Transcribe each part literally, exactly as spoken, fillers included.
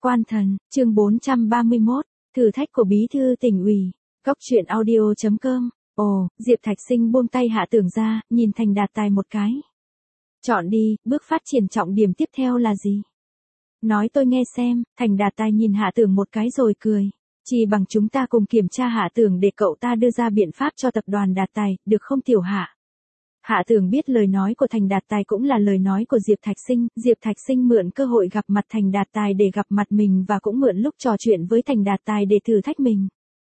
Quan thần, chương bốn trăm ba mươi mốt, thử thách của bí thư tỉnh ủy, góc truyện audio chấm com. Ồ, Diệp Thạch Sinh buông tay Hạ Tưởng ra, nhìn Thành Đạt Tài một cái. Chọn đi, bước phát triển trọng điểm tiếp theo là gì? Nói tôi nghe xem. Thành Đạt Tài nhìn Hạ Tưởng một cái rồi cười. Chỉ bằng chúng ta cùng kiểm tra Hạ Tưởng để cậu ta đưa ra biện pháp cho tập đoàn Đạt Tài, được không tiểu Hạ? Hạ Tưởng biết lời nói của Thành Đạt Tài cũng là lời nói của Diệp Thạch Sinh, Diệp Thạch Sinh mượn cơ hội gặp mặt Thành Đạt Tài để gặp mặt mình và cũng mượn lúc trò chuyện với Thành Đạt Tài để thử thách mình.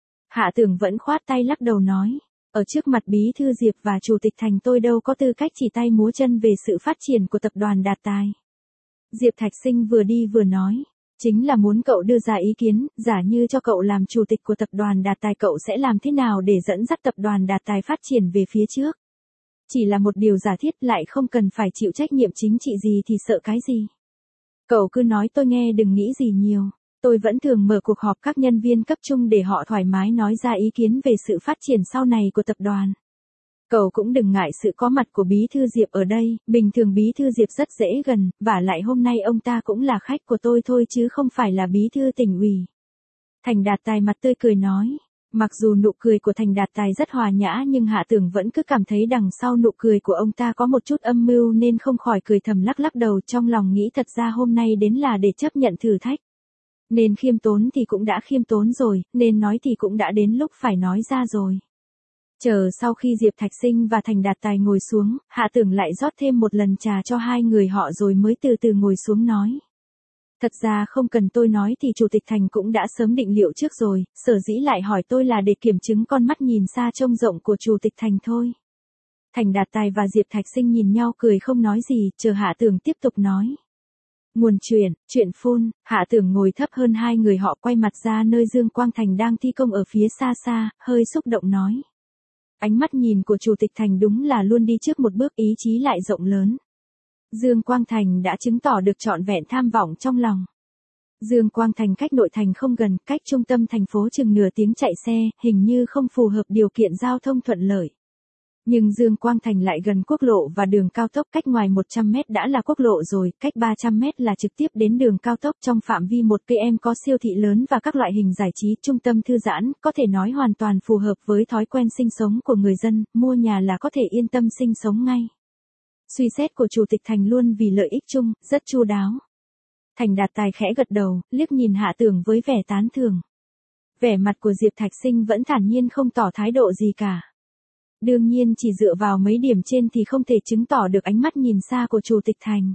Hạ Tưởng vẫn khoát tay lắc đầu nói, ở trước mặt bí thư Diệp và chủ tịch Thành tôi đâu có tư cách chỉ tay múa chân về sự phát triển của tập đoàn Đạt Tài. Diệp Thạch Sinh vừa đi vừa nói, chính là muốn cậu đưa ra ý kiến, giả như cho cậu làm chủ tịch của tập đoàn Đạt Tài cậu sẽ làm thế nào để dẫn dắt tập đoàn Đạt Tài phát triển về phía trước. Chỉ là một điều giả thiết lại không cần phải chịu trách nhiệm chính trị gì thì sợ cái gì. Cậu cứ nói tôi nghe đừng nghĩ gì nhiều. Tôi vẫn thường mở cuộc họp các nhân viên cấp trung để họ thoải mái nói ra ý kiến về sự phát triển sau này của tập đoàn. Cậu cũng đừng ngại sự có mặt của bí thư Diệp ở đây, bình thường bí thư Diệp rất dễ gần, vả lại hôm nay ông ta cũng là khách của tôi thôi chứ không phải là bí thư tỉnh ủy. Thành Đạt Tài mặt tươi cười nói. Mặc dù nụ cười của Thành Đạt Tài rất hòa nhã nhưng Hạ Tưởng vẫn cứ cảm thấy đằng sau nụ cười của ông ta có một chút âm mưu nên không khỏi cười thầm lắc lắc đầu trong lòng nghĩ thật ra hôm nay đến là để chấp nhận thử thách. Nên khiêm tốn thì cũng đã khiêm tốn rồi, nên nói thì cũng đã đến lúc phải nói ra rồi. Chờ sau khi Diệp Thạch Sinh và Thành Đạt Tài ngồi xuống, Hạ Tưởng lại rót thêm một lần trà cho hai người họ rồi mới từ từ ngồi xuống nói. Thật ra không cần tôi nói thì Chủ tịch Thành cũng đã sớm định liệu trước rồi, sở dĩ lại hỏi tôi là để kiểm chứng con mắt nhìn xa trông rộng của Chủ tịch Thành thôi. Thành Đạt Tài và Diệp Thạch Sinh nhìn nhau cười không nói gì, chờ Hạ Tưởng tiếp tục nói. Nguồn chuyện, chuyện phun, Hạ Tưởng ngồi thấp hơn hai người họ quay mặt ra nơi Dương Quang Thành đang thi công ở phía xa xa, hơi xúc động nói. Ánh mắt nhìn của Chủ tịch Thành đúng là luôn đi trước một bước ý chí lại rộng lớn. Dương Quang Thành đã chứng tỏ được trọn vẹn tham vọng trong lòng. Dương Quang Thành cách nội thành không gần, cách trung tâm thành phố chừng nửa tiếng chạy xe, hình như không phù hợp điều kiện giao thông thuận lợi. Nhưng Dương Quang Thành lại gần quốc lộ và đường cao tốc, cách ngoài một trăm mét đã là quốc lộ rồi, cách ba trăm mét là trực tiếp đến đường cao tốc, trong phạm vi một ki lô mét có siêu thị lớn và các loại hình giải trí, trung tâm thư giãn, có thể nói hoàn toàn phù hợp với thói quen sinh sống của người dân, mua nhà là có thể yên tâm sinh sống ngay. Suy xét của Chủ tịch Thành luôn vì lợi ích chung, rất chu đáo. Thành Đạt Tài khẽ gật đầu, liếc nhìn Hạ Tưởng với vẻ tán thưởng. Vẻ mặt của Diệp Thạch Sinh vẫn thản nhiên không tỏ thái độ gì cả. Đương nhiên chỉ dựa vào mấy điểm trên thì không thể chứng tỏ được ánh mắt nhìn xa của Chủ tịch Thành.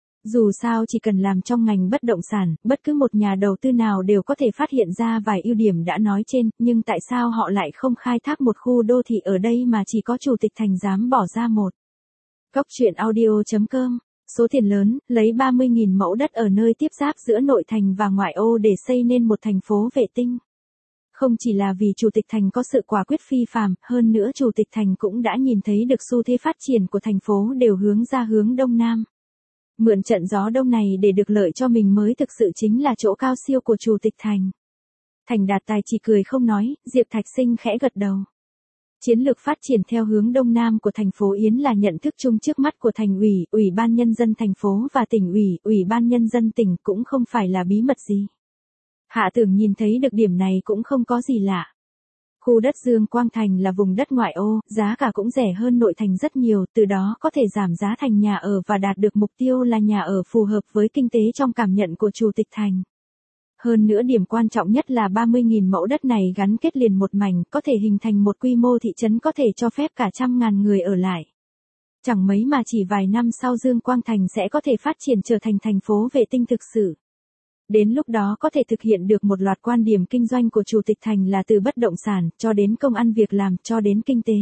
Dù sao chỉ cần làm trong ngành bất động sản, bất cứ một nhà đầu tư nào đều có thể phát hiện ra vài ưu điểm đã nói trên, nhưng tại sao họ lại không khai thác một khu đô thị ở đây mà chỉ có Chủ tịch Thành dám bỏ ra một. Góc truyện audio chấm com, số tiền lớn, lấy ba mươi nghìn mẫu đất ở nơi tiếp giáp giữa nội thành và ngoại ô để xây nên một thành phố vệ tinh. Không chỉ là vì Chủ tịch Thành có sự quả quyết phi phàm, hơn nữa Chủ tịch Thành cũng đã nhìn thấy được xu thế phát triển của thành phố đều hướng ra hướng đông nam. Mượn trận gió đông này để được lợi cho mình mới thực sự chính là chỗ cao siêu của Chủ tịch Thành. Thành Đạt Tài chỉ cười không nói, Diệp Thạch Sinh khẽ gật đầu. Chiến lược phát triển theo hướng đông nam của thành phố Yến là nhận thức chung trước mắt của thành ủy, ủy ban nhân dân thành phố và tỉnh ủy, ủy ban nhân dân tỉnh cũng không phải là bí mật gì. Hạ Tưởng nhìn thấy được điểm này cũng không có gì lạ. Khu đất Dương Quang Thành là vùng đất ngoại ô, giá cả cũng rẻ hơn nội thành rất nhiều, từ đó có thể giảm giá thành nhà ở và đạt được mục tiêu là nhà ở phù hợp với kinh tế trong cảm nhận của Chủ tịch Thành. Hơn nữa điểm quan trọng nhất là ba mươi nghìn mẫu đất này gắn kết liền một mảnh, có thể hình thành một quy mô thị trấn có thể cho phép cả trăm ngàn người ở lại. Chẳng mấy mà chỉ vài năm sau Dương Quang Thành sẽ có thể phát triển trở thành thành phố vệ tinh thực sự. Đến lúc đó có thể thực hiện được một loạt quan điểm kinh doanh của Chủ tịch Thành là từ bất động sản, cho đến công ăn việc làm, cho đến kinh tế.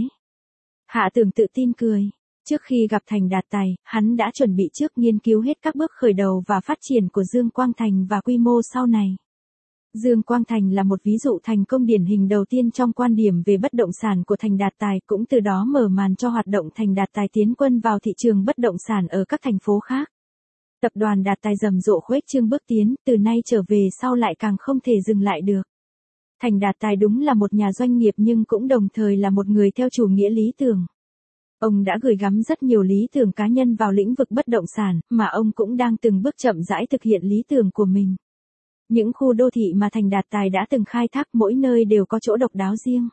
Hạ Tưởng tự tin cười. Trước khi gặp Thành Đạt Tài, hắn đã chuẩn bị trước nghiên cứu hết các bước khởi đầu và phát triển của Dương Quang Thành và quy mô sau này. Dương Quang Thành là một ví dụ thành công điển hình đầu tiên trong quan điểm về bất động sản của Thành Đạt Tài, cũng từ đó mở màn cho hoạt động Thành Đạt Tài tiến quân vào thị trường bất động sản ở các thành phố khác. Tập đoàn Đạt Tài rầm rộ khuếch trương bước tiến, từ nay trở về sau lại càng không thể dừng lại được. Thành Đạt Tài đúng là một nhà doanh nghiệp nhưng cũng đồng thời là một người theo chủ nghĩa lý tưởng. Ông đã gửi gắm rất nhiều lý tưởng cá nhân vào lĩnh vực bất động sản, mà ông cũng đang từng bước chậm rãi thực hiện lý tưởng của mình. Những khu đô thị mà Thành Đạt Tài đã từng khai thác mỗi nơi đều có chỗ độc đáo riêng.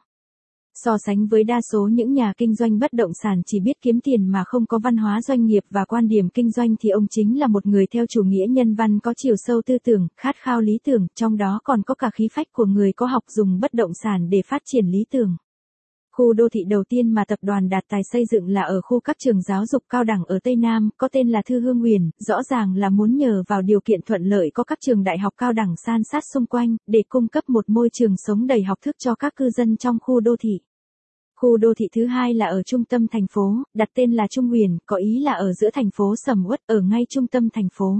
So sánh với đa số những nhà kinh doanh bất động sản chỉ biết kiếm tiền mà không có văn hóa doanh nghiệp và quan điểm kinh doanh thì ông chính là một người theo chủ nghĩa nhân văn có chiều sâu tư tưởng, khát khao lý tưởng, trong đó còn có cả khí phách của người có học dùng bất động sản để phát triển lý tưởng. Khu đô thị đầu tiên mà tập đoàn Đạt Tài xây dựng là ở khu các trường giáo dục cao đẳng ở Tây Nam, có tên là Thư Hương Uyển, rõ ràng là muốn nhờ vào điều kiện thuận lợi có các trường đại học cao đẳng san sát xung quanh, để cung cấp một môi trường sống đầy học thức cho các cư dân trong khu đô thị. Khu đô thị thứ hai là ở trung tâm thành phố, đặt tên là Trung Uyển, có ý là ở giữa thành phố sầm uất, ở ngay trung tâm thành phố.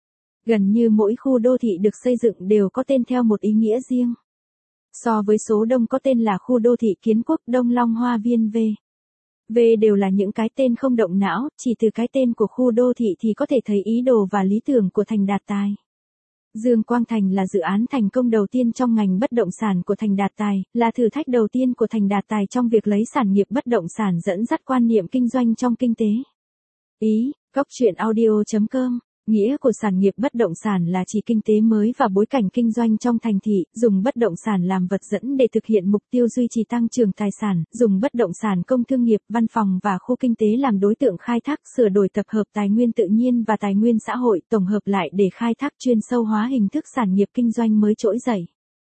Gần như mỗi khu đô thị được xây dựng đều có tên theo một ý nghĩa riêng. So với số đông có tên là khu đô thị Kiến Quốc, Đông Long Hoa Viên V. V đều là những cái tên không động não, chỉ từ cái tên của khu đô thị thì có thể thấy ý đồ và lý tưởng của Thành Đạt Tài. Dương Quang Thành là dự án thành công đầu tiên trong ngành bất động sản của Thành Đạt Tài, là thử thách đầu tiên của Thành Đạt Tài trong việc lấy sản nghiệp bất động sản dẫn dắt quan niệm kinh doanh trong kinh tế. Ý, góc truyện audio chấm com. Nghĩa của sản nghiệp bất động sản là chỉ kinh tế mới và bối cảnh kinh doanh trong thành thị, dùng bất động sản làm vật dẫn để thực hiện mục tiêu duy trì tăng trưởng tài sản, dùng bất động sản công thương nghiệp, văn phòng và khu kinh tế làm đối tượng khai thác, sửa đổi tập hợp tài nguyên tự nhiên và tài nguyên xã hội, tổng hợp lại để khai thác chuyên sâu hóa hình thức sản nghiệp kinh doanh mới trỗi dậy.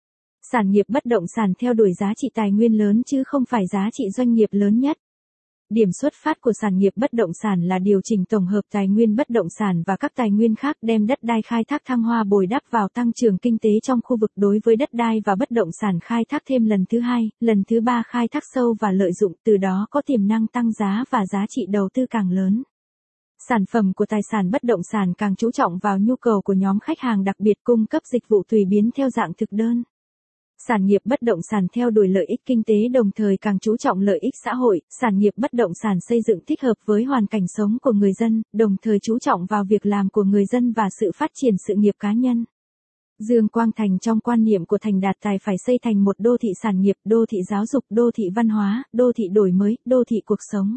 Sản nghiệp bất động sản theo đuổi giá trị tài nguyên lớn chứ không phải giá trị doanh nghiệp lớn nhất. Điểm xuất phát của sản nghiệp bất động sản là điều chỉnh tổng hợp tài nguyên bất động sản và các tài nguyên khác đem đất đai khai thác thăng hoa bồi đắp vào tăng trưởng kinh tế trong khu vực đối với đất đai và bất động sản khai thác thêm lần thứ hai, lần thứ ba khai thác sâu và lợi dụng từ đó có tiềm năng tăng giá và giá trị đầu tư càng lớn. Sản phẩm của tài sản bất động sản càng chú trọng vào nhu cầu của nhóm khách hàng đặc biệt cung cấp dịch vụ tùy biến theo dạng thực đơn. Sản nghiệp bất động sản theo đuổi lợi ích kinh tế đồng thời càng chú trọng lợi ích xã hội, sản nghiệp bất động sản xây dựng thích hợp với hoàn cảnh sống của người dân, đồng thời chú trọng vào việc làm của người dân và sự phát triển sự nghiệp cá nhân. Dương Quang Thành trong quan niệm của Thành Đạt Tài phải xây thành một đô thị sản nghiệp, đô thị giáo dục, đô thị văn hóa, đô thị đổi mới, đô thị cuộc sống.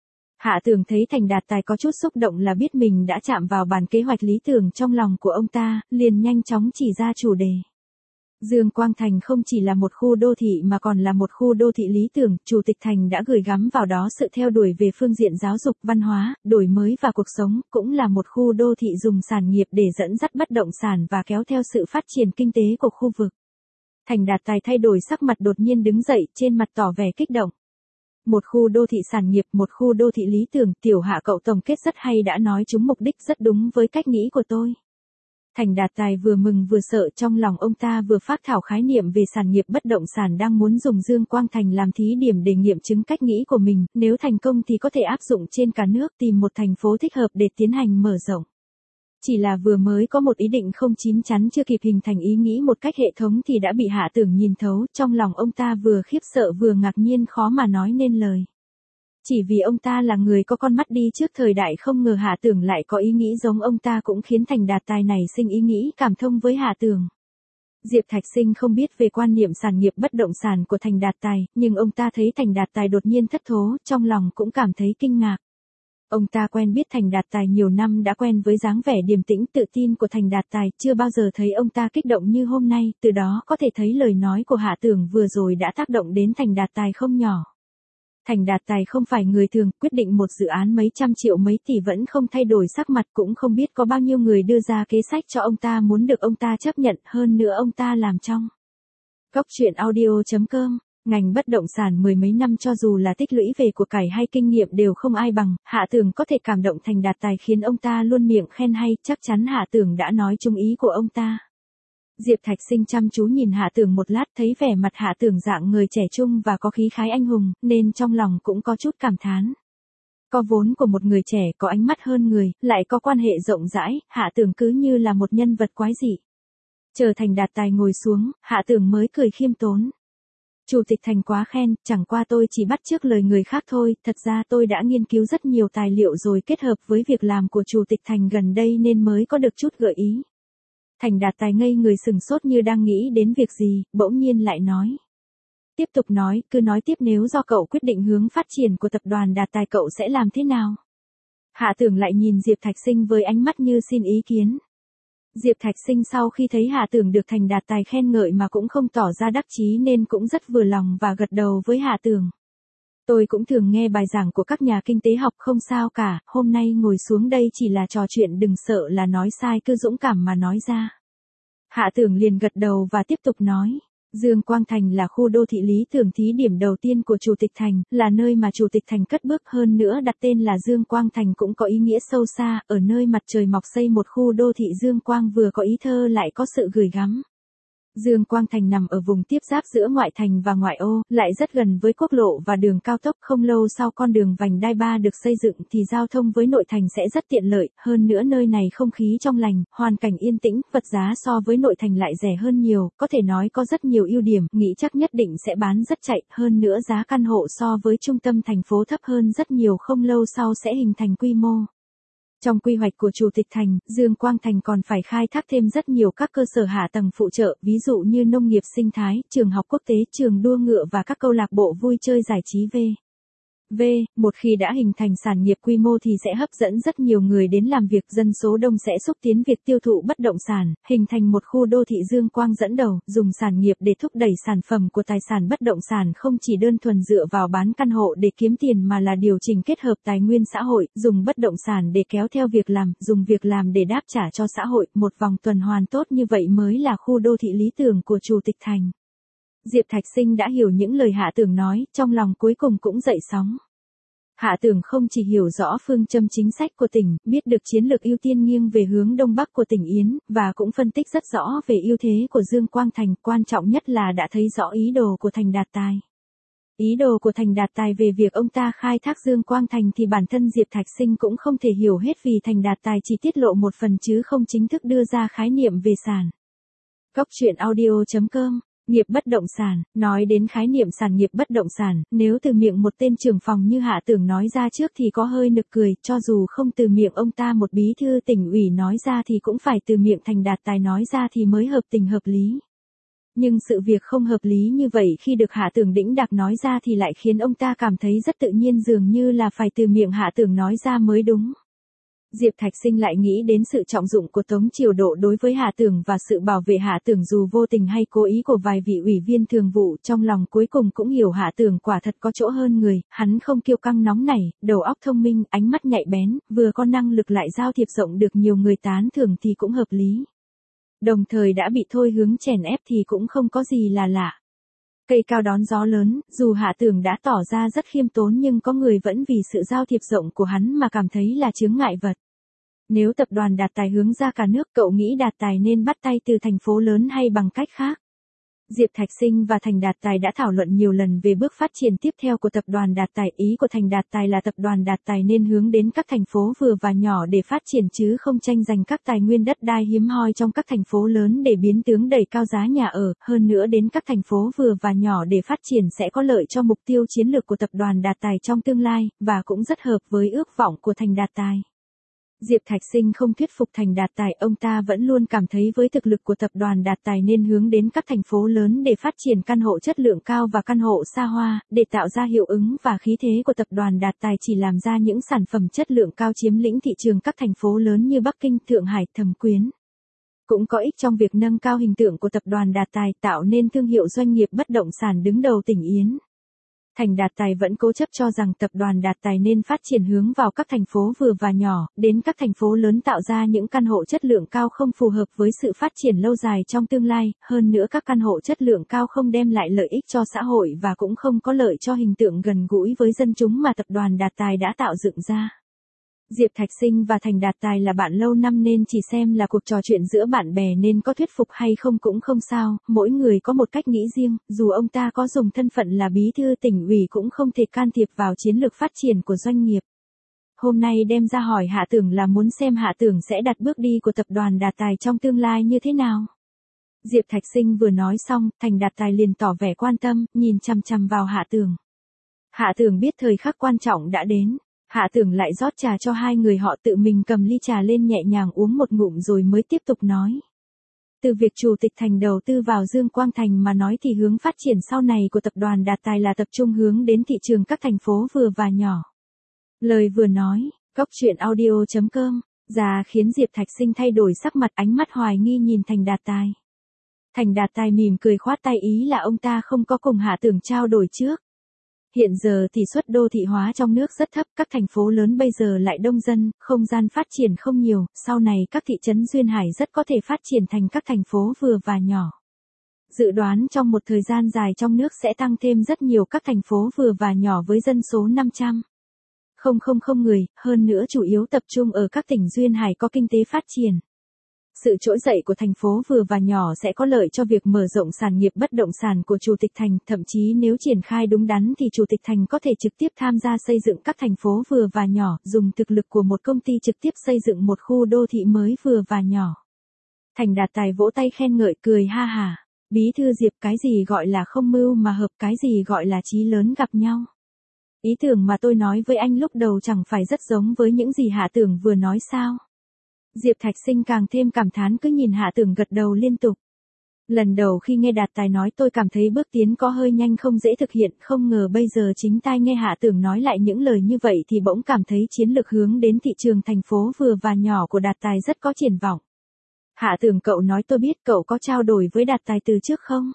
Hạ Tường thấy Thành Đạt Tài có chút xúc động là biết mình đã chạm vào bản kế hoạch lý tưởng trong lòng của ông ta, liền nhanh chóng chỉ ra chủ đề. Dương Quang Thành không chỉ là một khu đô thị mà còn là một khu đô thị lý tưởng, Chủ tịch Thành đã gửi gắm vào đó sự theo đuổi về phương diện giáo dục, văn hóa, đổi mới và cuộc sống, cũng là một khu đô thị dùng sản nghiệp để dẫn dắt bất động sản và kéo theo sự phát triển kinh tế của khu vực. Thành Đạt Tài thay đổi sắc mặt đột nhiên đứng dậy, trên mặt tỏ vẻ kích động. Một khu đô thị sản nghiệp, một khu đô thị lý tưởng, Tiểu Hạ cậu tổng kết rất hay, đã nói trúng mục đích, rất đúng với cách nghĩ của tôi. Thành Đạt Tài vừa mừng vừa sợ, trong lòng ông ta vừa phác thảo khái niệm về sản nghiệp bất động sản đang muốn dùng Dương Quang Thành làm thí điểm để nghiệm chứng cách nghĩ của mình, nếu thành công thì có thể áp dụng trên cả nước, tìm một thành phố thích hợp để tiến hành mở rộng. Chỉ là vừa mới có một ý định không chín chắn chưa kịp hình thành ý nghĩ một cách hệ thống thì đã bị Hạ Tưởng nhìn thấu, trong lòng ông ta vừa khiếp sợ vừa ngạc nhiên khó mà nói nên lời. Chỉ vì ông ta là người có con mắt đi trước thời đại, không ngờ Hạ Tưởng lại có ý nghĩ giống ông ta, cũng khiến Thành Đạt Tài này sinh ý nghĩ cảm thông với Hạ Tưởng. Diệp Thạch Sinh không biết về quan niệm sản nghiệp bất động sản của Thành Đạt Tài, nhưng ông ta thấy Thành Đạt Tài đột nhiên thất thố, trong lòng cũng cảm thấy kinh ngạc. Ông ta quen biết Thành Đạt Tài nhiều năm, đã quen với dáng vẻ điềm tĩnh tự tin của Thành Đạt Tài, chưa bao giờ thấy ông ta kích động như hôm nay, từ đó có thể thấy lời nói của Hạ Tưởng vừa rồi đã tác động đến Thành Đạt Tài không nhỏ. Thành Đạt Tài không phải người thường, quyết định một dự án mấy trăm triệu mấy tỷ vẫn không thay đổi sắc mặt, cũng không biết có bao nhiêu người đưa ra kế sách cho ông ta muốn được ông ta chấp nhận, hơn nữa ông ta làm trong. Góc truyện audio chấm com. Ngành bất động sản mười mấy năm cho dù là tích lũy về của cải hay kinh nghiệm đều không ai bằng, Hạ Tưởng có thể cảm động Thành Đạt Tài khiến ông ta luôn miệng khen hay, chắc chắn Hạ Tưởng đã nói trúng ý của ông ta. Diệp Thạch Sinh chăm chú nhìn Hạ Tưởng một lát, thấy vẻ mặt Hạ Tưởng dạng người trẻ trung và có khí khái anh hùng, nên trong lòng cũng có chút cảm thán. Có vốn của một người trẻ, có ánh mắt hơn người, lại có quan hệ rộng rãi, Hạ Tưởng cứ như là một nhân vật quái dị. Chờ Thành Đạt Tài ngồi xuống, Hạ Tưởng mới cười khiêm tốn. Chủ tịch Thành quá khen, chẳng qua tôi chỉ bắt chước lời người khác thôi, thật ra tôi đã nghiên cứu rất nhiều tài liệu rồi, kết hợp với việc làm của Chủ tịch Thành gần đây nên mới có được chút gợi ý. Thành Đạt Tài ngây người sừng sốt như đang nghĩ đến việc gì, bỗng nhiên lại nói. Tiếp tục nói, cứ nói tiếp, nếu do cậu quyết định hướng phát triển của tập đoàn Đạt Tài cậu sẽ làm thế nào? Hạ Tưởng lại nhìn Diệp Thạch Sinh với ánh mắt như xin ý kiến. Diệp Thạch Sinh sau khi thấy Hạ Tưởng được Thành Đạt Tài khen ngợi mà cũng không tỏ ra đắc chí nên cũng rất vừa lòng và gật đầu với Hạ Tưởng. Tôi cũng thường nghe bài giảng của các nhà kinh tế học, không sao cả, hôm nay ngồi xuống đây chỉ là trò chuyện, đừng sợ là nói sai, cứ dũng cảm mà nói ra. Hạ Tưởng liền gật đầu và tiếp tục nói. Dương Quang Thành là khu đô thị lý tưởng thí điểm đầu tiên của Chủ tịch Thành, là nơi mà Chủ tịch Thành cất bước, hơn nữa đặt tên là Dương Quang Thành cũng có ý nghĩa sâu xa, ở nơi mặt trời mọc xây một khu đô thị Dương Quang vừa có ý thơ lại có sự gửi gắm. Dương Quang Thành nằm ở vùng tiếp giáp giữa ngoại thành và ngoại ô, lại rất gần với quốc lộ và đường cao tốc, không lâu sau con đường vành đai ba được xây dựng thì giao thông với nội thành sẽ rất tiện lợi, hơn nữa nơi này không khí trong lành, hoàn cảnh yên tĩnh, vật giá so với nội thành lại rẻ hơn nhiều, có thể nói có rất nhiều ưu điểm, nghĩ chắc nhất định sẽ bán rất chạy, hơn nữa giá căn hộ so với trung tâm thành phố thấp hơn rất nhiều, không lâu sau sẽ hình thành quy mô. Trong quy hoạch của Chủ tịch Thành, Dương Quang Thành còn phải khai thác thêm rất nhiều các cơ sở hạ tầng phụ trợ, ví dụ như nông nghiệp sinh thái, trường học quốc tế, trường đua ngựa và các câu lạc bộ vui chơi giải trí v. V, một khi đã hình thành sản nghiệp quy mô thì sẽ hấp dẫn rất nhiều người đến làm việc, dân số đông sẽ xúc tiến việc tiêu thụ bất động sản, hình thành một khu đô thị Dương Quang dẫn đầu, dùng sản nghiệp để thúc đẩy sản phẩm của tài sản bất động sản, không chỉ đơn thuần dựa vào bán căn hộ để kiếm tiền mà là điều chỉnh kết hợp tài nguyên xã hội, dùng bất động sản để kéo theo việc làm, dùng việc làm để đáp trả cho xã hội, một vòng tuần hoàn tốt như vậy mới là khu đô thị lý tưởng của Chủ tịch Thành. Diệp Thạch Sinh đã hiểu những lời Hạ Tưởng nói, trong lòng cuối cùng cũng dậy sóng. Hạ Tưởng không chỉ hiểu rõ phương châm chính sách của tỉnh, biết được chiến lược ưu tiên nghiêng về hướng Đông Bắc của tỉnh Yến, và cũng phân tích rất rõ về ưu thế của Dương Quang Thành, quan trọng nhất là đã thấy rõ ý đồ của Thành Đạt Tài. Ý đồ của Thành Đạt Tài về việc ông ta khai thác Dương Quang Thành thì bản thân Diệp Thạch Sinh cũng không thể hiểu hết vì Thành Đạt Tài chỉ tiết lộ một phần chứ không chính thức đưa ra khái niệm về sản. Góc truyện audio chấm com Nghiệp bất động sản, nói đến khái niệm sản nghiệp bất động sản, nếu từ miệng một tên trưởng phòng như Hạ Tưởng nói ra trước thì có hơi nực cười, cho dù không từ miệng ông ta một bí thư tỉnh ủy nói ra thì cũng phải từ miệng Thành Đạt Tài nói ra thì mới hợp tình hợp lý. Nhưng sự việc không hợp lý như vậy khi được Hạ Tưởng đĩnh đạc nói ra thì lại khiến ông ta cảm thấy rất tự nhiên, dường như là phải từ miệng Hạ Tưởng nói ra mới đúng. Diệp Thạch Sinh lại nghĩ đến sự trọng dụng của Tống Triều Độ đối với Hạ Tưởng và sự bảo vệ Hạ Tưởng dù vô tình hay cố ý của vài vị ủy viên thường vụ, trong lòng cuối cùng cũng hiểu Hạ Tưởng quả thật có chỗ hơn người, hắn không kiêu căng nóng nảy, đầu óc thông minh, ánh mắt nhạy bén, vừa có năng lực lại giao thiệp rộng được nhiều người tán thưởng thì cũng hợp lý. Đồng thời đã bị thôi hướng chèn ép thì cũng không có gì là lạ. Cây cao đón gió lớn, dù Hạ Tưởng đã tỏ ra rất khiêm tốn nhưng có người vẫn vì sự giao thiệp rộng của hắn mà cảm thấy là chướng ngại vật. Nếu tập đoàn Đạt Tài hướng ra cả nước, cậu nghĩ Đạt Tài nên bắt tay từ thành phố lớn hay bằng cách khác? Diệp Thạch Sinh và Thành Đạt Tài đã thảo luận nhiều lần về bước phát triển tiếp theo của tập đoàn Đạt Tài. Ý của Thành Đạt Tài là tập đoàn Đạt Tài nên hướng đến các thành phố vừa và nhỏ để phát triển chứ không tranh giành các tài nguyên đất đai hiếm hoi trong các thành phố lớn để biến tướng đẩy cao giá nhà ở, hơn nữa đến các thành phố vừa và nhỏ để phát triển sẽ có lợi cho mục tiêu chiến lược của tập đoàn Đạt Tài trong tương lai, và cũng rất hợp với ước vọng của Thành Đạt Tài. Diệp Thạch Sinh không thuyết phục Thành Đạt Tài, ông ta vẫn luôn cảm thấy với thực lực của tập đoàn Đạt Tài nên hướng đến các thành phố lớn để phát triển căn hộ chất lượng cao và căn hộ xa hoa, để tạo ra hiệu ứng và khí thế của tập đoàn Đạt Tài chỉ làm ra những sản phẩm chất lượng cao chiếm lĩnh thị trường các thành phố lớn như Bắc Kinh, Thượng Hải, Thẩm Quyến. Cũng có ích trong việc nâng cao hình tượng của tập đoàn Đạt Tài, tạo nên thương hiệu doanh nghiệp bất động sản đứng đầu tỉnh Yến. Thành Đạt Tài vẫn cố chấp cho rằng tập đoàn Đạt Tài nên phát triển hướng vào các thành phố vừa và nhỏ, đến các thành phố lớn tạo ra những căn hộ chất lượng cao không phù hợp với sự phát triển lâu dài trong tương lai, hơn nữa các căn hộ chất lượng cao không đem lại lợi ích cho xã hội và cũng không có lợi cho hình tượng gần gũi với dân chúng mà tập đoàn Đạt Tài đã tạo dựng ra. Diệp Thạch Sinh và Thành Đạt Tài là bạn lâu năm nên chỉ xem là cuộc trò chuyện giữa bạn bè nên có thuyết phục hay không cũng không sao, mỗi người có một cách nghĩ riêng, dù ông ta có dùng thân phận là bí thư tỉnh ủy cũng không thể can thiệp vào chiến lược phát triển của doanh nghiệp. Hôm nay đem ra hỏi Hạ Tưởng là muốn xem Hạ Tưởng sẽ đặt bước đi của tập đoàn Đạt Tài trong tương lai như thế nào. Diệp Thạch Sinh vừa nói xong, Thành Đạt Tài liền tỏ vẻ quan tâm, nhìn chằm chằm vào Hạ Tưởng. Hạ Tưởng biết thời khắc quan trọng đã đến. Hạ Tưởng lại rót trà cho hai người họ, tự mình cầm ly trà lên nhẹ nhàng uống một ngụm rồi mới tiếp tục nói. Từ việc Chủ tịch Thành đầu tư vào Dương Quang Thành mà nói thì hướng phát triển sau này của tập đoàn Đạt Tài là tập trung hướng đến thị trường các thành phố vừa và nhỏ. Lời vừa nói, góc truyện audio chấm com ra khiến Diệp Thạch Sinh thay đổi sắc mặt, ánh mắt hoài nghi nhìn Thành Đạt Tài. Thành Đạt Tài mỉm cười khoát tay, ý là ông ta không có cùng Hạ Tưởng trao đổi trước. Hiện giờ tỷ suất đô thị hóa trong nước rất thấp, các thành phố lớn bây giờ lại đông dân, không gian phát triển không nhiều, sau này các thị trấn duyên hải rất có thể phát triển thành các thành phố vừa và nhỏ. Dự đoán trong một thời gian dài trong nước sẽ tăng thêm rất nhiều các thành phố vừa và nhỏ với dân số năm trăm nghìn người, hơn nữa chủ yếu tập trung ở các tỉnh duyên hải có kinh tế phát triển. Sự trỗi dậy của thành phố vừa và nhỏ sẽ có lợi cho việc mở rộng sản nghiệp bất động sản của Chủ tịch Thành, thậm chí nếu triển khai đúng đắn thì Chủ tịch Thành có thể trực tiếp tham gia xây dựng các thành phố vừa và nhỏ, dùng thực lực của một công ty trực tiếp xây dựng một khu đô thị mới vừa và nhỏ. Thành Đạt Tài vỗ tay khen ngợi, cười ha hả. Bí thư Diệp, cái gì gọi là không mưu mà hợp, cái gì gọi là chí lớn gặp nhau. Ý tưởng mà tôi nói với anh lúc đầu chẳng phải rất giống với những gì Hạ Tưởng vừa nói sao? Diệp Thạch Sinh càng thêm cảm thán, cứ nhìn Hạ Tưởng gật đầu liên tục. Lần đầu khi nghe Đạt Tài nói tôi cảm thấy bước tiến có hơi nhanh, không dễ thực hiện, không ngờ bây giờ chính tai nghe Hạ Tưởng nói lại những lời như vậy thì bỗng cảm thấy chiến lược hướng đến thị trường thành phố vừa và nhỏ của Đạt Tài rất có triển vọng. Hạ Tưởng, cậu nói tôi biết, cậu có trao đổi với Đạt Tài từ trước không?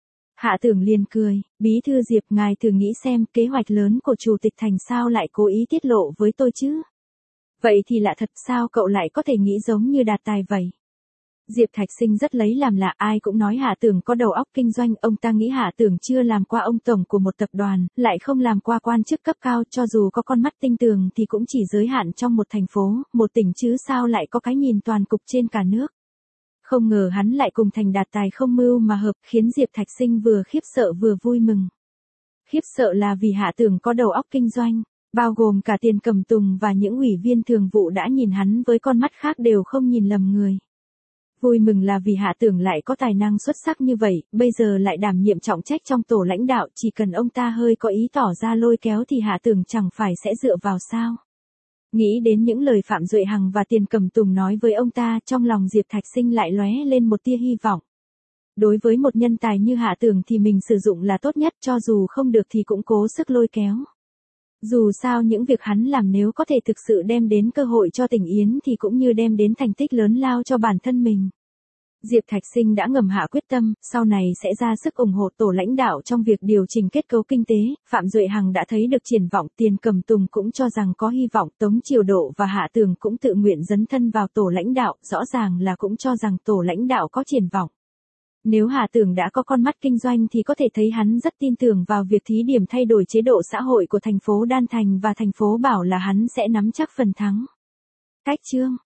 Hạ Tưởng liền cười, Bí thư Diệp, ngài thử nghĩ xem, kế hoạch lớn của Chủ tịch Thành sao lại cố ý tiết lộ với tôi chứ? Vậy thì lạ thật, sao cậu lại có thể nghĩ giống như Đạt Tài vậy? Diệp Thạch Sinh rất lấy làm lạ, ai cũng nói Hạ Tưởng có đầu óc kinh doanh, ông ta nghĩ Hạ Tưởng chưa làm qua ông tổng của một tập đoàn, lại không làm qua quan chức cấp cao, cho dù có con mắt tinh tường thì cũng chỉ giới hạn trong một thành phố, một tỉnh chứ sao lại có cái nhìn toàn cục trên cả nước. Không ngờ hắn lại cùng Thành Đạt Tài không mưu mà hợp, khiến Diệp Thạch Sinh vừa khiếp sợ vừa vui mừng. Khiếp sợ là vì Hạ Tưởng có đầu óc kinh doanh, bao gồm cả Tiền Cẩm Tùng và những ủy viên thường vụ đã nhìn hắn với con mắt khác đều không nhìn lầm người. Vui mừng là vì Hạ Tưởng lại có tài năng xuất sắc như vậy, bây giờ lại đảm nhiệm trọng trách trong tổ lãnh đạo, chỉ cần ông ta hơi có ý tỏ ra lôi kéo thì Hạ Tưởng chẳng phải sẽ dựa vào sao. Nghĩ đến những lời Phạm Duệ Hằng và Tiền Cẩm Tùng nói với ông ta, trong lòng Diệp Thạch Sinh lại lóe lên một tia hy vọng. Đối với một nhân tài như Hạ Tưởng thì mình sử dụng là tốt nhất, cho dù không được thì cũng cố sức lôi kéo. Dù sao những việc hắn làm nếu có thể thực sự đem đến cơ hội cho tỉnh Yến thì cũng như đem đến thành tích lớn lao cho bản thân mình. Diệp Thạch Sinh đã ngầm hạ quyết tâm, sau này sẽ ra sức ủng hộ tổ lãnh đạo trong việc điều chỉnh kết cấu kinh tế. Phạm Duệ Hằng đã thấy được triển vọng, Tiền Cẩm Tùng cũng cho rằng có hy vọng, Tống Triều Độ và Hạ Tưởng cũng tự nguyện dấn thân vào tổ lãnh đạo, rõ ràng là cũng cho rằng tổ lãnh đạo có triển vọng. Nếu Hạ Tưởng đã có con mắt kinh doanh thì có thể thấy hắn rất tin tưởng vào việc thí điểm thay đổi chế độ xã hội của thành phố Đan Thành và thành phố Bảo là hắn sẽ nắm chắc phần thắng. Cách chương